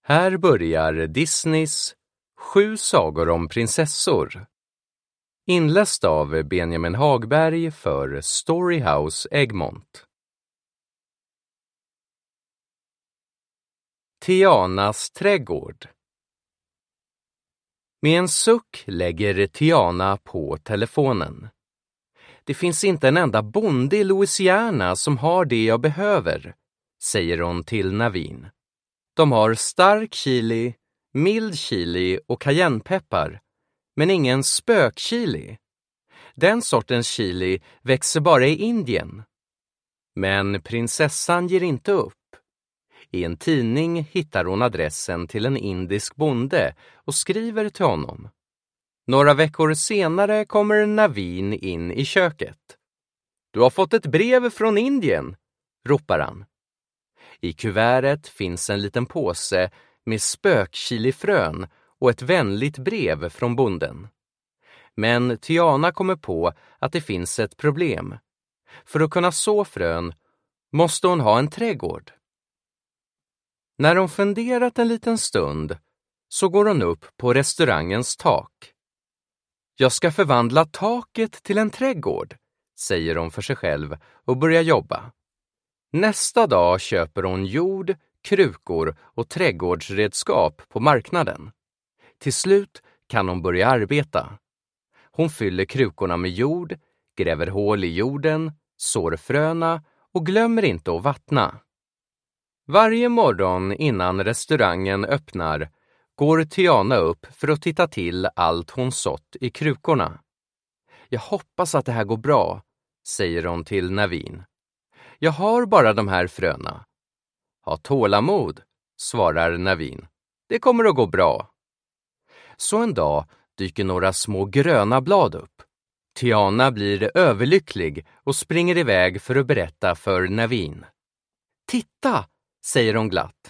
Här börjar Disneys 7 sagor om prinsessor. Inläst av Benjamin Hagberg för Storyhouse Egmont. Tianas trädgård. Med en suck lägger Tiana på telefonen. Det finns inte en enda bonde i Louisiana som har det jag behöver, säger hon till Naveen. De har stark chili, mild chili och cayennepeppar, men ingen spökchili. Den sortens chili växer bara i Indien. Men prinsessan ger inte upp. I en tidning hittar hon adressen till en indisk bonde och skriver till honom. Några veckor senare kommer Naveen in i köket. Du har fått ett brev från Indien, ropar han. I kuvertet finns en liten påse med spökchilifrön och ett vänligt brev från bonden. Men Tiana kommer på att det finns ett problem. För att kunna så frön måste hon ha en trädgård. När hon funderat en liten stund så går hon upp på restaurangens tak. Jag ska förvandla taket till en trädgård, säger hon för sig själv och börjar jobba. Nästa dag köper hon jord, krukor och trädgårdsredskap på marknaden. Till slut kan hon börja arbeta. Hon fyller krukorna med jord, gräver hål i jorden, sår fröna och glömmer inte att vattna. Varje morgon innan restaurangen öppnar går Tiana upp för att titta till allt hon sått i krukorna. Jag hoppas att det här går bra, säger hon till Naveen. Jag har bara de här fröna. Ha tålamod, svarar Naveen. Det kommer att gå bra. Så en dag dyker några små gröna blad upp. Tiana blir överlycklig och springer iväg för att berätta för Naveen. Titta, säger hon glatt.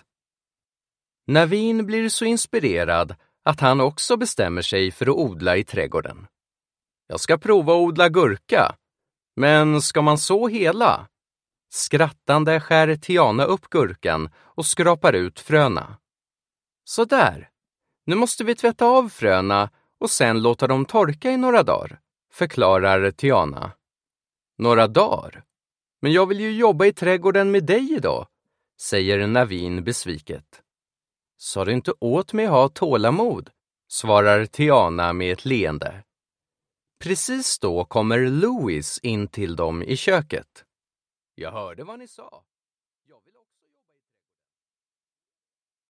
Naveen blir så inspirerad att han också bestämmer sig för att odla i trädgården. Jag ska prova att odla gurka, men ska man så hela? Skrattande skär Tiana upp gurkan och skrapar ut fröna. Så där, nu måste vi tvätta av fröna och sen låta dem torka i några dagar, förklarar Tiana. Några dagar? Men jag vill ju jobba i trädgården med dig idag, säger Naveen besviket. Sa du inte åt mig ha tålamod, svarar Tiana med ett leende. Precis då kommer Louis in till dem i köket. Jag hörde vad ni sa.